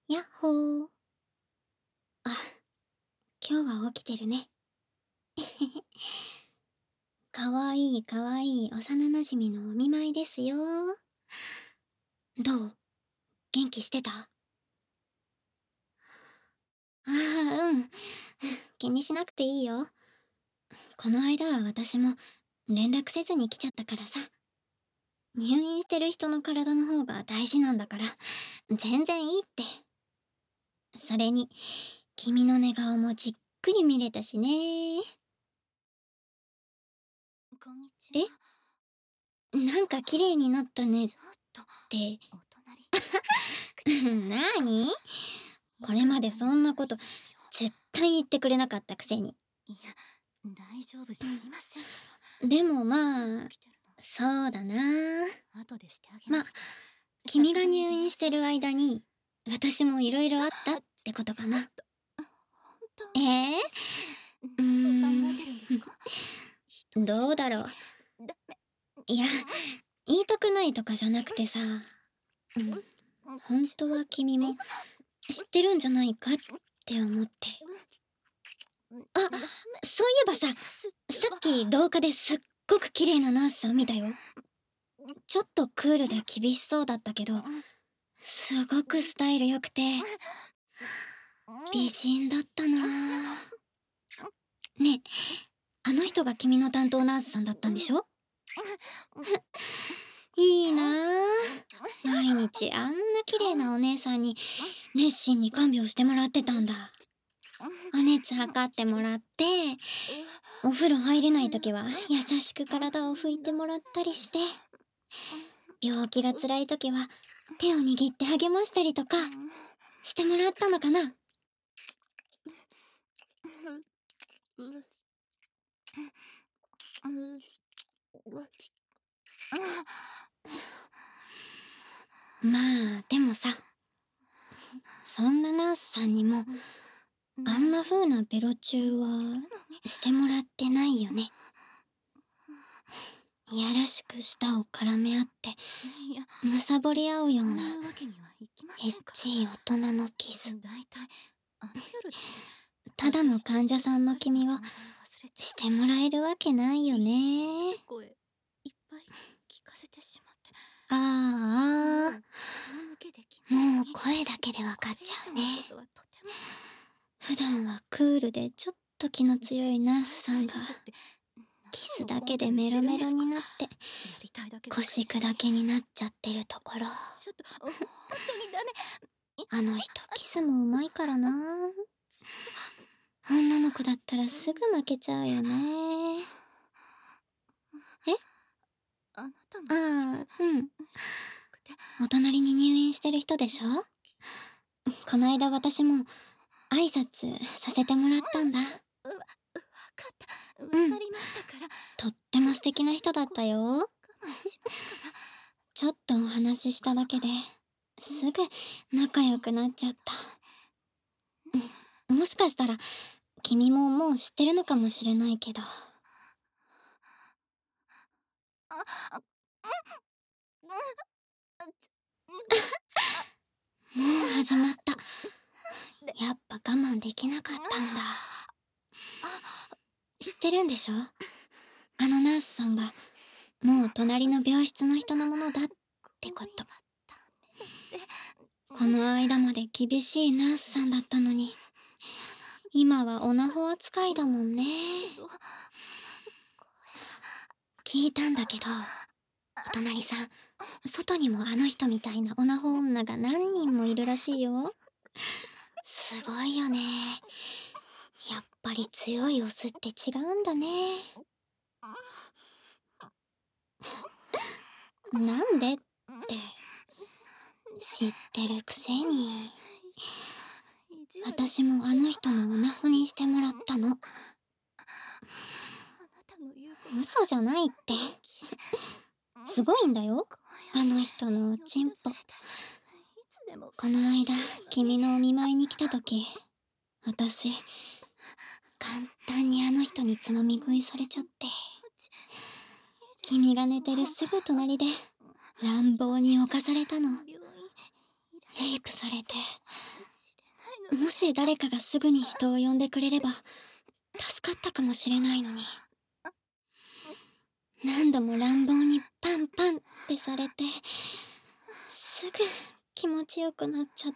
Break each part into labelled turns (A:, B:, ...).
A: やっほー。あ、今日は起きてるね。かわいいかわいい幼馴染のお見舞いですよ。どう？元気してた？ああ、うん。気にしなくていいよ。この間は私も連絡せずに来ちゃったからさ。入院してる人の体の方が大事なんだから、全然いいって。それに、君の寝顔もじっくり見れたしね。
B: こんにち
A: え、
B: は。
A: なんか綺麗になったねっ
B: ちょっと、
A: て。
B: お隣。
A: なに？これまでそんなこと絶対言ってくれなかったくせに。
B: いや、大丈夫じゃありませんから。
A: でもまあ、
B: 起きてる
A: そうだな。
B: の。後でしてあげ
A: まあ、
B: ますから。
A: 君が入院してる間に、私もいろいろあったってことかな。
B: ちょっと、本当
A: え
B: に。
A: え
B: 何を考えてるんですか？
A: どうだろう。
B: ダメ。
A: いや、言いたくないとかじゃなくてさ、本当は君も知ってるんじゃないかって思って。あ、そういえばさ、さっき廊下ですっごく綺麗なナースさん見たよ。ちょっとクールで厳しそうだったけど、すごくスタイル良くて、美人だったなぁ。ねえ、あの人が君の担当ナースさんだったんでしょ？いいなぁ。毎日あんな綺麗なお姉さんに熱心に看病してもらってたんだ。お熱測ってもらって、お風呂入れない時は優しく体を拭いてもらったりして、病気が辛い時は手を握って励ましたりとかしてもらったのかな？まあ、でもさ、そんなナースさんにも、あんな風なベロチューはしてもらってないよね。いやらしく舌を絡め合って、むさぼり合うような、エッチい大人のキス。
B: 大体あの夜って
A: ただの患者さんの君をしてもらえるわけないよね。
B: 声いっぱい聞かせてしまって、
A: ああ、
B: 顔向けできない
A: もう
B: のに、
A: 声だけでわかっちゃうね。
B: これ以上のことはとても。
A: 普段はクールでちょっと気の強いナースさんが、
B: 大丈夫って
A: キスだけでメロメロになって、
B: やりたいだけで
A: 腰砕けになっちゃってるところ。
B: ちょっと本当にダメ。
A: あの人キスもうまいからな。女の子だったらすぐ負けちゃうよね。え？
B: あなたの
A: ああ、うん。
B: くて
A: お隣に入院してる人でしょ？こないだ私も挨拶させてもらったんだ。
B: わかったわか
A: うん。
B: りましたから。
A: とっても素敵な人だったよ。
B: 我慢しますから。
A: ちょっとお話ししただけで、すぐ仲良くなっちゃった。もしかしたら、君ももう知ってるのかもしれないけど。
B: あ、
A: もう始まった。やっぱ我慢できなかったんだ。知ってるんでしょ？あのナースさんが、もう隣の病室の人のものだってこと。この間まで厳しいナースさんだったのに、今はオナホ扱いだもんね。聞いたんだけど、お隣さん、外にもあの人みたいなオナホ女が何人もいるらしいよ。すごいよね。やっぱり強いオスって違うんだね。なんでって知ってるくせに。私もあの人のオナホにしてもらったの。嘘じゃないって。すごいんだよ、あの人のおちんぽ。この間、君のお見舞いに来た時、私、簡単にあの人につまみ食いされちゃって。君が寝てるすぐ隣で、乱暴に侵されたの。レイプされて、 もし誰かがすぐに人を呼んでくれれば助かったかもしれないのに。何度も乱暴にパンパンってされて、すぐ気持ちよくなっちゃって、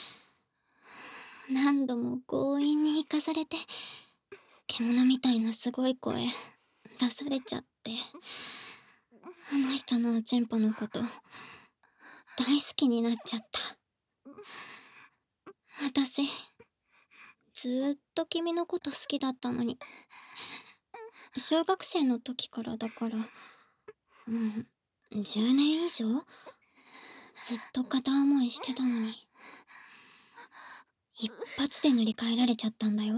A: 何度も強引に行かされて、獣みたいなすごい声出されちゃって、あの人のおちんぽのこと大好きになっちゃった。私ずーっと君のこと好きだったのに。小学生の時からだから、10年以上ずっと片思いしてたのに、一発で塗り替えられちゃったんだよ。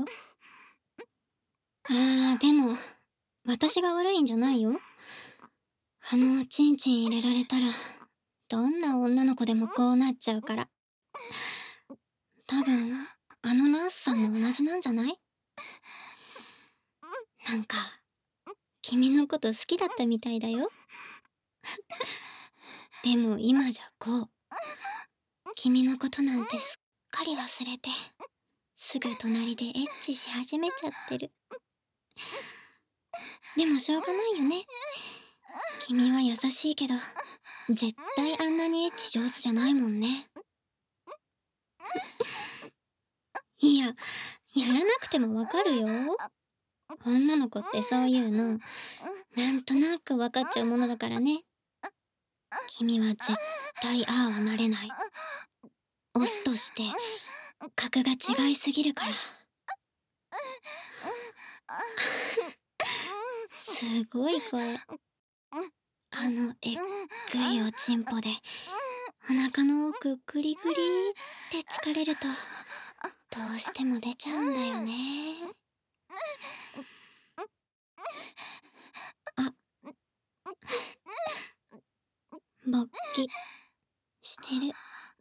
A: でも私が悪いんじゃないよ。あのおちんちん入れられたらどんな女の子でもこうなっちゃうから。多分あのナースさんも同じなんじゃない？なんか君のこと好きだったみたいだよ。でも今じゃこう、君のことなんてすっかり忘れて、すぐ隣でエッチし始めちゃってる。でもしょうがないよね。君は優しいけど、絶対あんなにエッチ上手じゃないもんね。いや、やらなくてもわかるよ。女の子ってそういうの、なんとなくわかっちゃうものだからね。君は絶対ああはなれない。オスとして格が違いすぎるから。すごい声。あのえっぐいおちんぽでお腹の奥グリグリって疲れるとどうしても出ちゃうんだよね。あ、勃起してる。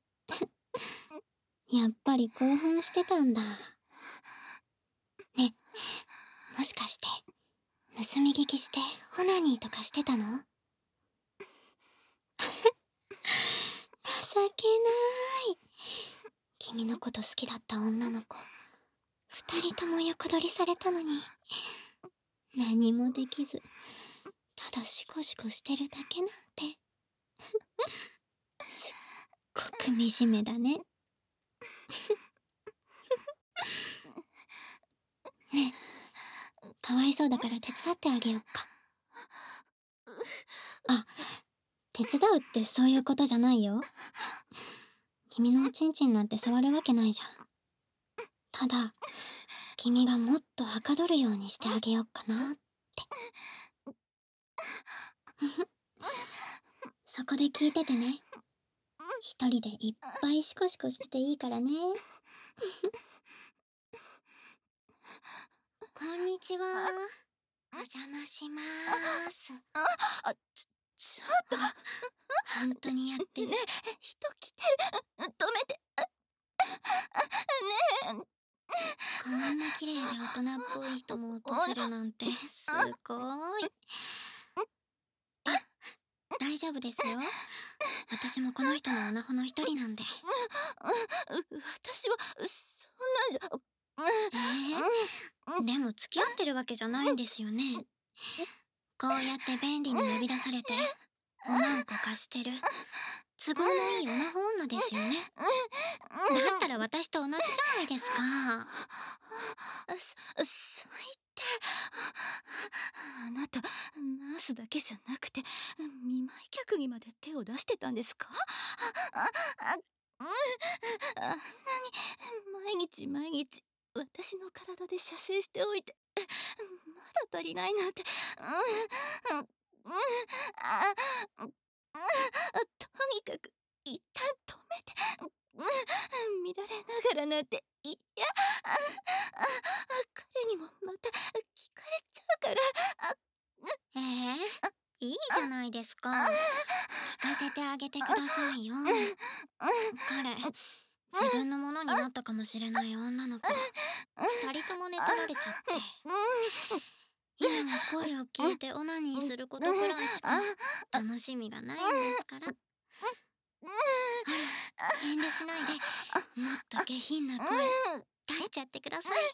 A: やっぱり興奮してたんだ。ね、もしかして盗み聞きしてオナニーとかしてたの？情けない。君のこと好きだった女の子二人とも横取りされたのに何もできず、ただシコシコしてるだけなんてすっごく惨めだね。ねえ、かわいそうだから手伝ってあげよっか。あ、手伝うってそういうことじゃないよ。君のおちんちんなんて触るわけないじゃん。ただ君がもっとはかどるようにしてあげよっかなって。そこで聞いててね。一人でいっぱいシコシコしてていいからね。こんにちは。お邪魔しまーす。
B: ちょっと。
A: 本当にやってる。
B: ねえ、人来てる。止めて。ねえ。
A: こんな綺麗で大人っぽい人も訪れるなんてすごーい。大丈夫ですよ。私もこの人のオナホの一人なんで。
B: 私はそんなんじゃ。
A: でも付き合ってるわけじゃないんですよね。こうやって便利に呼び出されておまんこ貸してる都合のいいオナホ女ですよね。だったら私と同じじゃないですか。
B: 最低。あなたナースだけじゃなくて見舞い客にまで手を出してたんですか？あんなに毎日私の体で射精しておいてまだ足りないなんて。とにかく一旦止めて。見られながらなんて彼にもまた聞かれちゃうから。
A: いいじゃないですか。聞かせてあげてくださいよ。彼、自分のものになったかもしれない女の子二人とも寝取られちゃって、今は声を聞いてオナニーすることくらいしか楽しみがないんですから。 ほら、遠慮しないで、もっと下品な声出しちゃってください。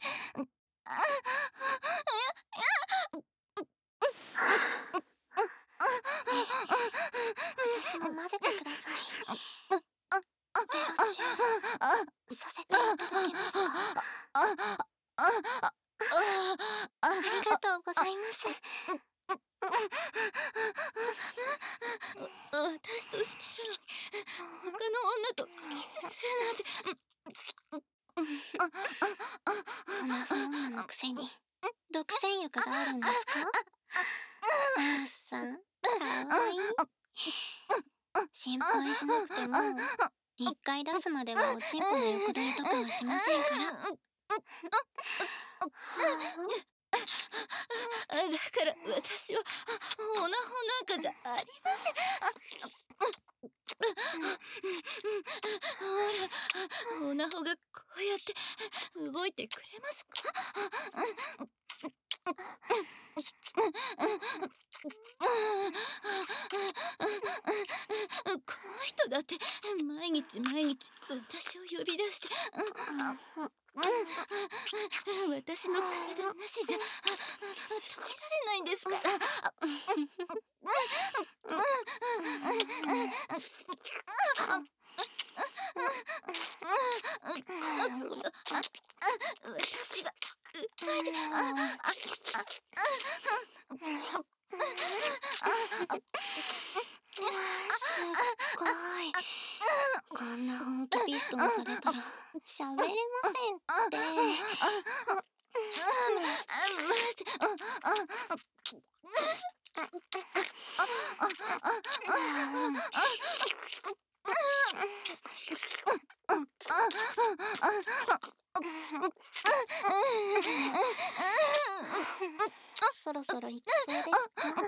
A: 私も混ぜてください。ベロチューさせていただけますか？ありがとうございます。
B: 私としてるのに他の女とキスするなんて。
A: 花ふ女のくせに独占欲があるんですか？あーさん、かわいい。心配しなくても、一回出すまではおちんぽの横取りとかはしませんから。
B: だから私はオナホなんかじゃありません。ほら、オナホがこうやって動いてくれますか？この人だって毎日私を呼び出して私の体なしじゃ耐えられないんですから。私が訴えて
A: すっごい。こんな本気ピストンされたら喋れませんって。そろそろ行きそうですか？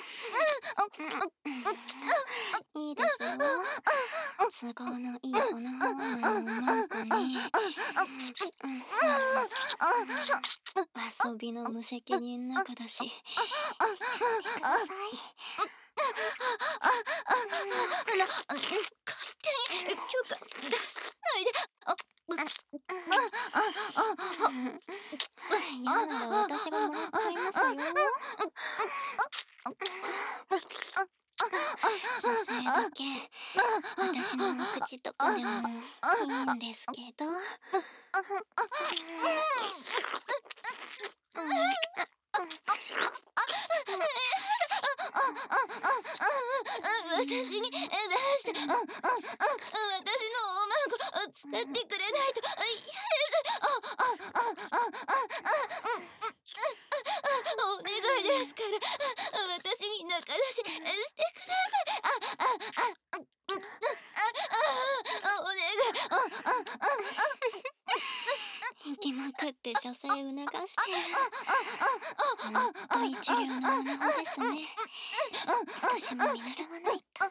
A: いいですよ。都合のいいこの方のマークに、遊びの無責任仲だし、しちゃってください。
B: 勝手に許可出さないで。
A: 嫌なら私がもらっちゃいますよ。女性だけ私のお口とかでもいいんですけど。
B: 私に出して私のおまんこ使ってくれないと嫌です。お願いですから私に仲出ししてください。お願
A: 行きまくって射精促してる。ほんと一流の女子ですね。私も見習わないと。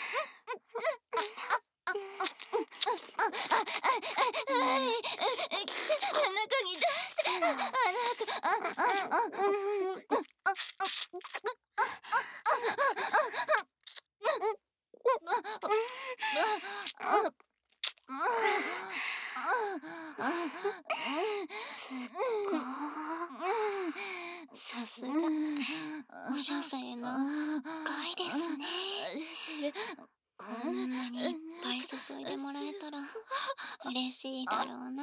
B: 中に出して
A: すっごー。さすがお射精の回ですね。こんなにいっぱい注いでもらえたら嬉しいだろうな。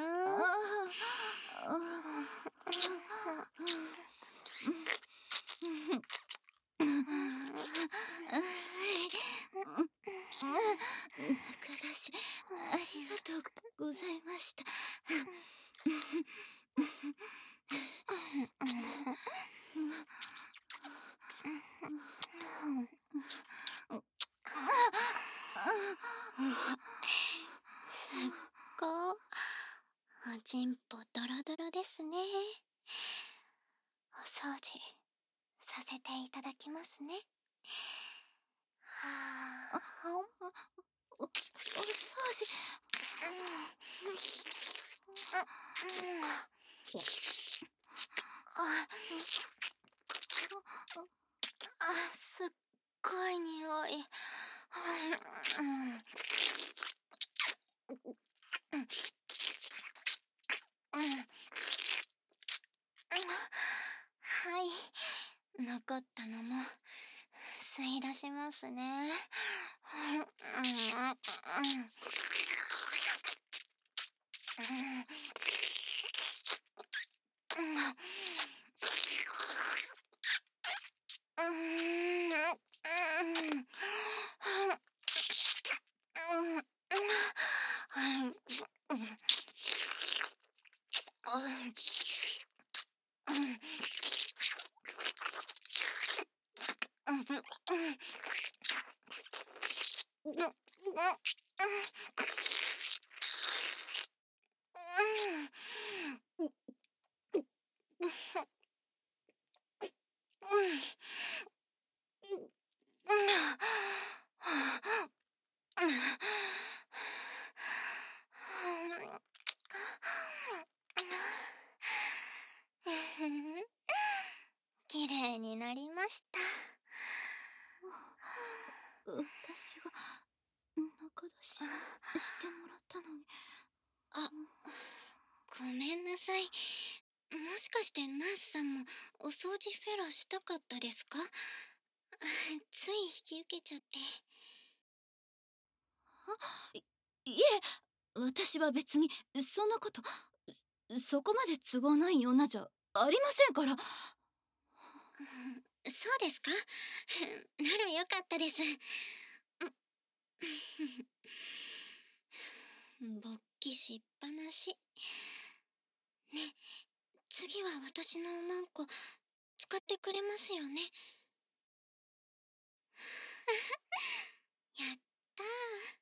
B: 中出しありがとうございました。
A: すっごー。おちんぽドロドロですね。お掃除させていただきますね。は
B: お掃除。
A: すっごい匂い。 残ったのも吸い出しますね。綺麗になりました。
B: 私が中出ししてもらったのに。
A: あ、ごめんなさい。もしかしてナースさんもお掃除フェラしたかったですか？つい引き受けちゃって。
B: いえ、私は別にそんなこと、そこまで都合ない女じゃありませんから。
A: そうですか？ならよかったです。勃起しっぱなし。ね、次は私のおまんこ使ってくれますよね？やったー。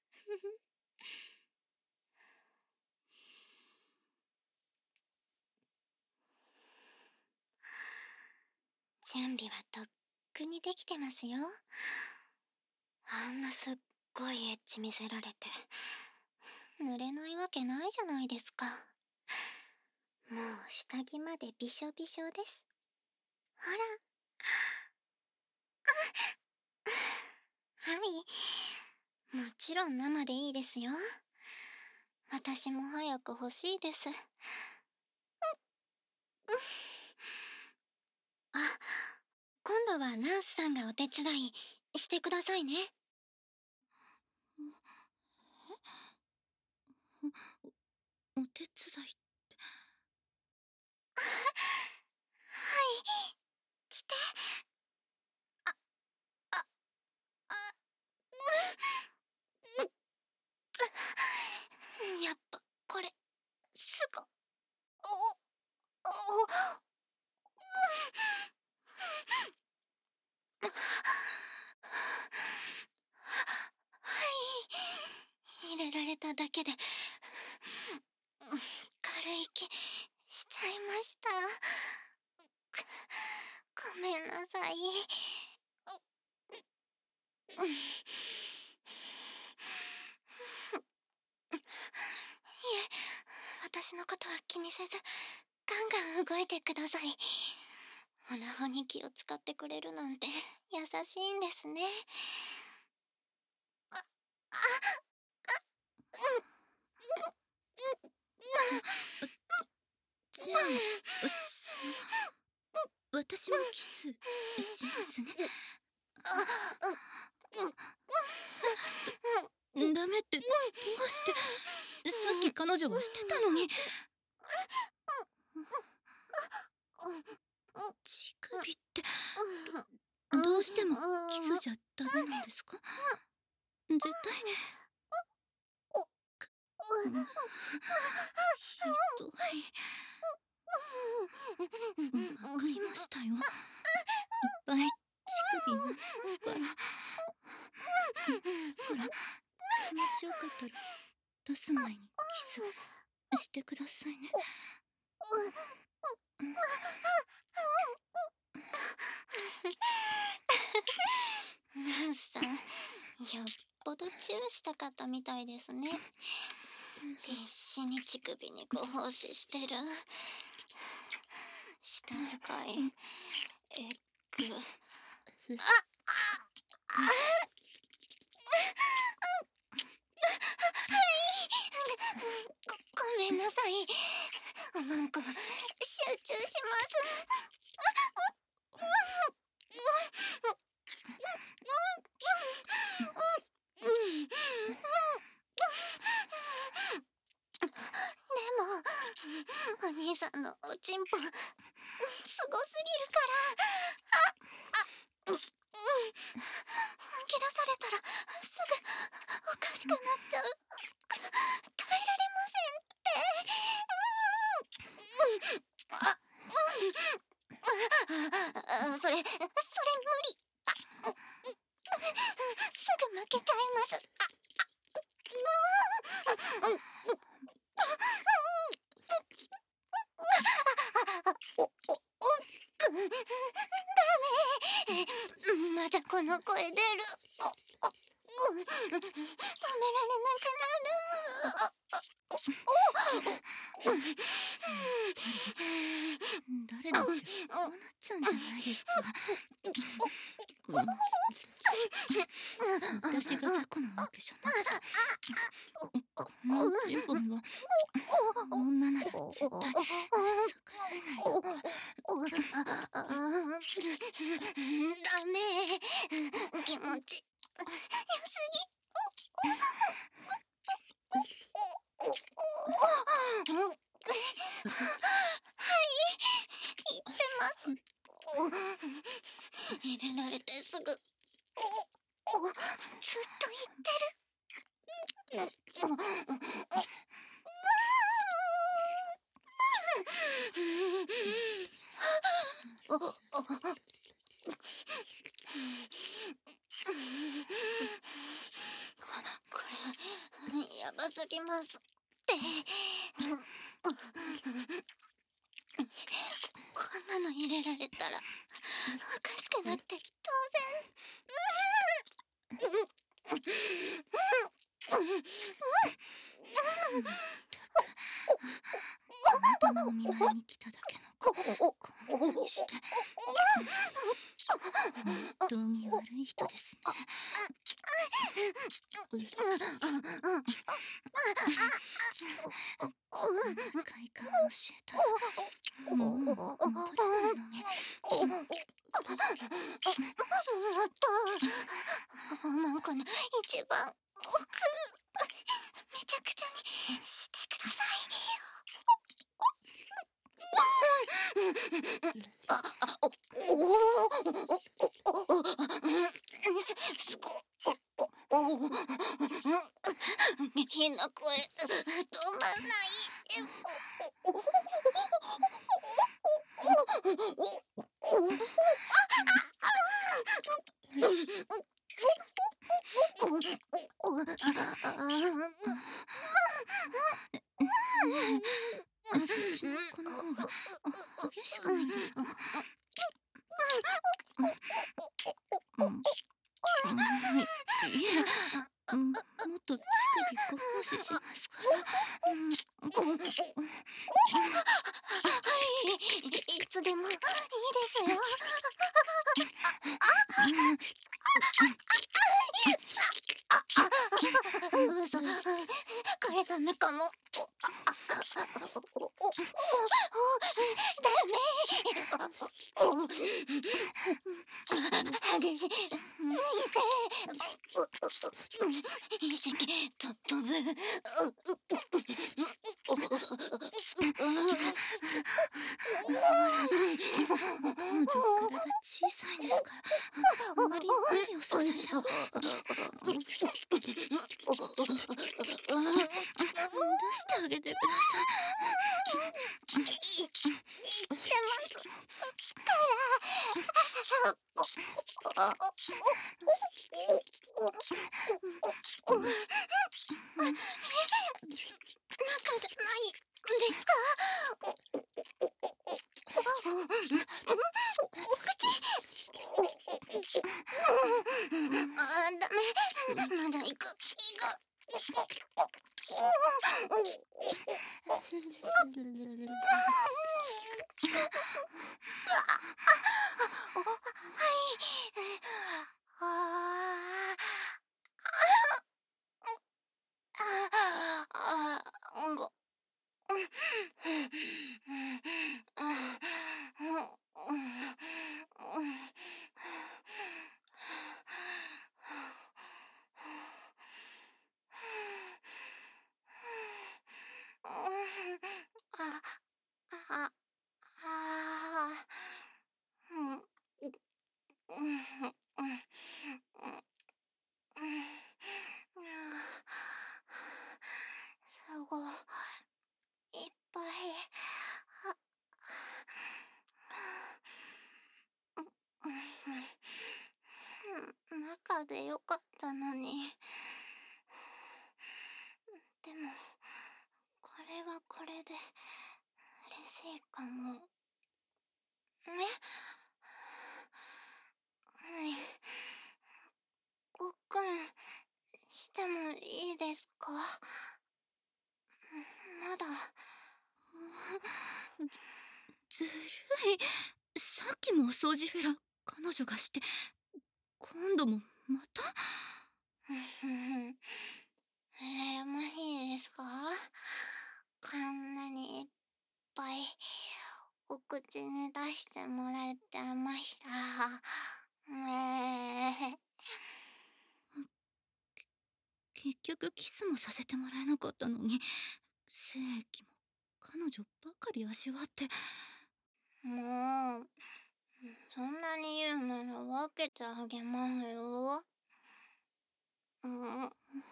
A: 準備はとっくにできてますよ。あんなすっごいエッチ見せられて濡れないわけないじゃないですか。もう下着までびしょびしょです。ほら。はい、もちろん生でいいですよ。私も早く欲しいです。あ、今度はナースさんがお手伝いしてくださいね。
B: お手伝い。
A: はい、来て。あ、やっぱこれすご。はい、入れられただけで軽い気しちゃいました。ごめんなさい。いえ、私のことは気にせずガンガン動いてください。オナホに気を使ってくれるなんて優しいんですね。
B: じゃあ、私もキスしますね。ダメってどうして？さっき彼女がしてたのに。乳首ってどうしてもキスじゃダメなんですか？絶対。ひどい。わかりましたよ。いっぱい乳首舐めますから。ほら、気持ちよかったら出す前にキスしてくださいね。
A: ナンさん、よっぽどチューしたかったみたいですね。必死に乳首にご奉仕してる。舌使い、エッグ。ごめんなさい。おまんこ、集中します。 お兄さんのおちんぽ、すごすぎるから。本気出されたら、すぐ、おかしくなっちゃう。耐えられませんって。それ無理。すぐ負けちゃいます。まだこの声出る。止められなくなる。
B: 誰だってこうなっちゃうんじゃないですか。私が雑魚なわけじゃなくて、このチンポには女なら絶対逆らえないのか。
A: ダメ。気持ち良すぎ。言ってます。入れられてすぐ。ずっと言ってる。これ、やばすぎますって。こんなの入れられたら、おかしくなって当
B: たまたまお見舞いに来ただけの子、こんなにして。本当に悪い人ですね。快感教えたらもう戻れないのに。
A: なんかね、一番奥、めちゃくちゃにしてください。すごい。変な声、止まんない。
B: そっちの子の方が激しくないですか？いえ、もっと乳首ご奉仕しますから。
A: はい、いつでもいいですよ。嘘、これダメかも。ダメ。激しすぎて。意識飛ぶ。
B: 彼女体小さいですから、あまり無理をさせても。出してあげてください。
A: 言ってますから。中じゃないですか？お口。ダメ。まだ行く。 がいっぱい。中でよかったのに。でも、これはこれで嬉しいかも。ごっくんしてもいいですか？まだ。
B: ずるい。さっきもお掃除フェラ彼女がして、今度もまた。
A: 羨ましいですか？こんなにいっぱいお口に出してもらえてました。ねえ。
B: 結局キスもさせてもらえなかったのに、精液も彼女ばかり味わって。
A: もう、そんなに言うなら分けてあげますよ。うん。うん。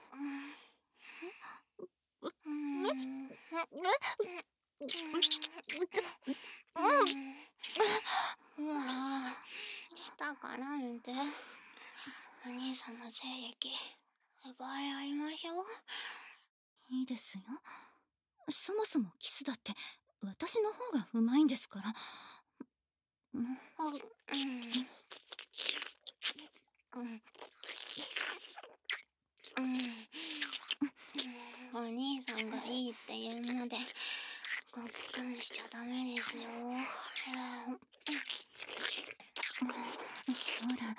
A: ほら、舌からんで。お兄さんの精液、奪い合いましょう。
B: いいですよ。そもそもキスだって私の方がうまいんですから。
A: お兄さんがいいって言うのでごっくんしちゃダメですよ。
B: ほら、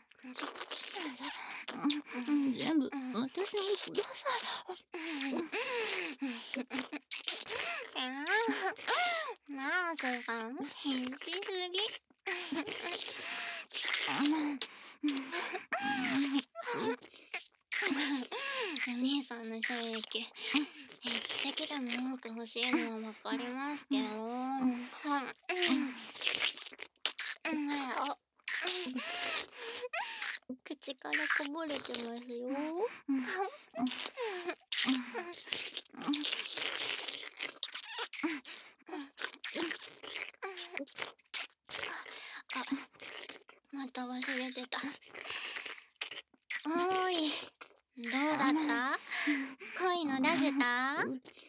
B: 全部私にくださ
A: い。ナースさん必死すぎ。お兄さんの精液一滴でも多く欲しいのはわかりますけど。口からこぼれてますよ。あ、また忘れてた。おーい、どうだった？濃いの出せた？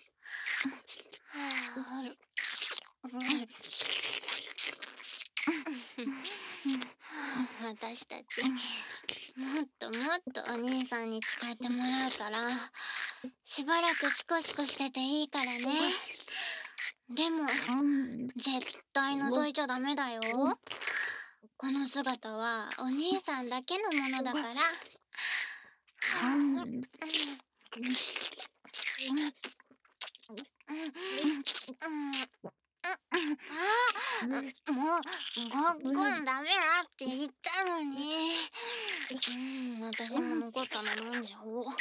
A: 私たちもっともっとお兄さんに使ってもらうからしばらくシコシコしてていいからね。でも絶対覗いちゃダメだよ。この姿はお兄さんだけのものだから。もうごっくんダメだって言ったのに。私も残ったの飲んじゃおう。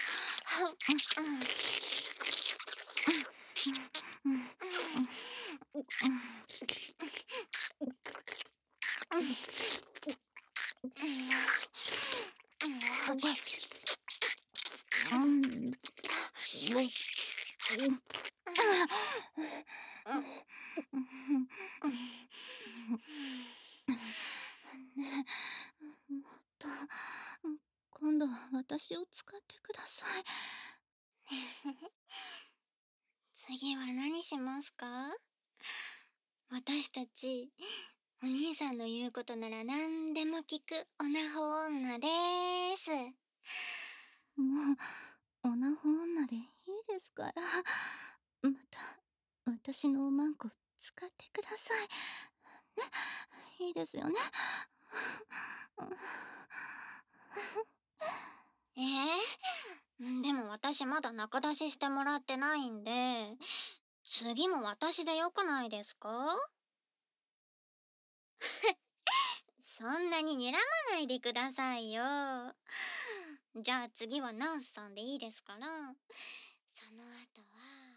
B: ねえ、もっと今度は私を使ってください。
A: 次は何しますか？私たちお兄さんの言うことなら何でも聞くオナホ女です。
B: もうオナホ女でいいですから。また私のおまんこ使ってくださいね。いいですよね。
A: でも私まだ仲出ししてもらってないんで、次も私でよくないですか？そんなに睨まないでくださいよ。じゃあ次はナースさんでいいですから、その後は。